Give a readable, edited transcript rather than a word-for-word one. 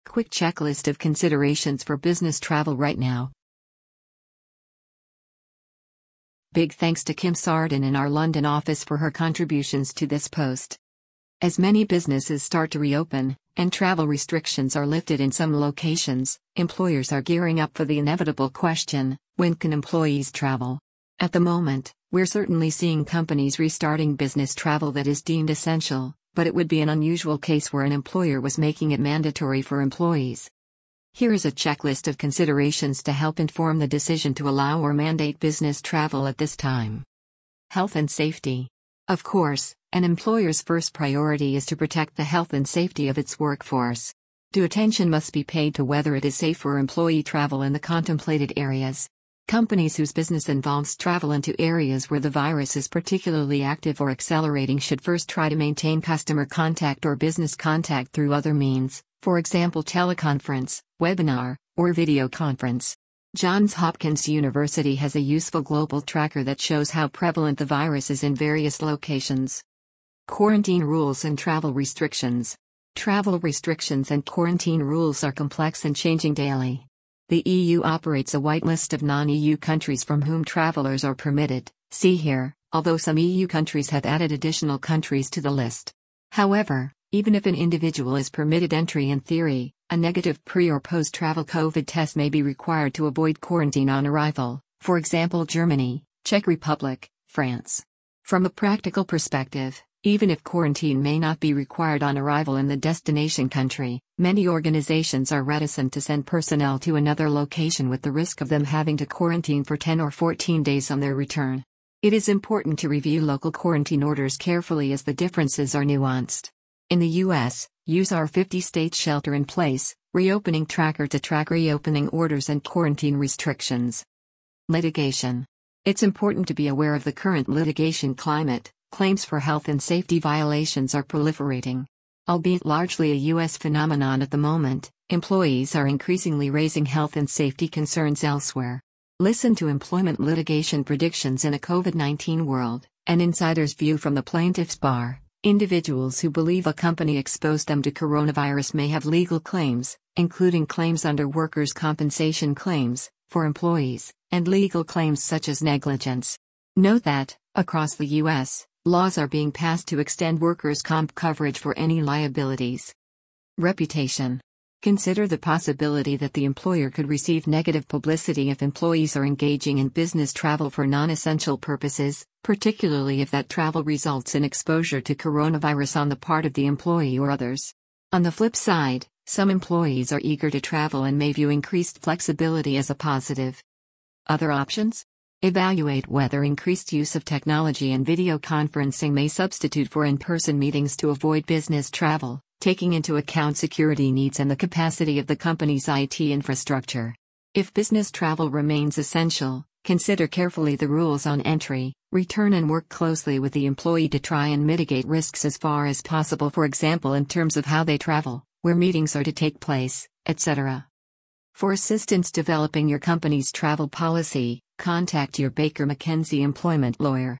Quick checklist of considerations for business travel right now. Big thanks to Kim Sarden in our London office for her contributions to this post. As many businesses start to reopen, and travel restrictions are lifted in some locations, employers are gearing up for the inevitable question: when can employees travel? At the moment, we're certainly seeing companies restarting business travel that is deemed essential, but it would be an unusual case where an employer was making it mandatory for employees. Here is a checklist of considerations to help inform the decision to allow or mandate business travel at this time. Health and safety. Of course, an employer's first priority is to protect the health and safety of its workforce. Due attention must be paid to whether it is safe for employee travel in the contemplated areas. Companies whose business involves travel into areas where the virus is particularly active or accelerating should first try to maintain customer contact or business contact through other means, for example teleconference, webinar, or video conference. Johns Hopkins University has a useful global tracker that shows how prevalent the virus is in various locations. Quarantine rules and travel restrictions. Travel restrictions and quarantine rules are complex and changing daily. The EU operates a whitelist of non-EU countries from whom travelers are permitted, see here, although some EU countries have added additional countries to the list. However, even if an individual is permitted entry in theory, a negative pre- or post-travel COVID test may be required to avoid quarantine on arrival, for example Germany, Czech Republic, France. From a practical perspective, even if quarantine may not be required on arrival in the destination country, many organizations are reticent to send personnel to another location with the risk of them having to quarantine for 10 or 14 days on their return. It is important to review local quarantine orders carefully as the differences are nuanced. In the U.S., use our 50-state shelter-in-place, reopening tracker to track reopening orders and quarantine restrictions. Litigation. It's important to be aware of the current litigation climate. Claims for health and safety violations are proliferating. Albeit largely a U.S. phenomenon at the moment, employees are increasingly raising health and safety concerns elsewhere. Listen to employment litigation predictions in a COVID-19 world, an insider's view from the plaintiff's bar. Individuals who believe a company exposed them to coronavirus may have legal claims, including claims under workers' compensation claims, for employees, and legal claims such as negligence. Note that, across the U.S., laws are being passed to extend workers' comp coverage for any liabilities. Reputation. Consider the possibility that the employer could receive negative publicity if employees are engaging in business travel for non-essential purposes, particularly if that travel results in exposure to coronavirus on the part of the employee or others. On the flip side, some employees are eager to travel and may view increased flexibility as a positive. Other options? Evaluate whether increased use of technology and video conferencing may substitute for in-person meetings to avoid business travel, taking into account security needs and the capacity of the company's IT infrastructure. If business travel remains essential, consider carefully the rules on entry, return and work closely with the employee to try and mitigate risks as far as possible, for example in terms of how they travel, where meetings are to take place, etc. For assistance developing your company's travel policy, contact your Baker McKenzie employment lawyer.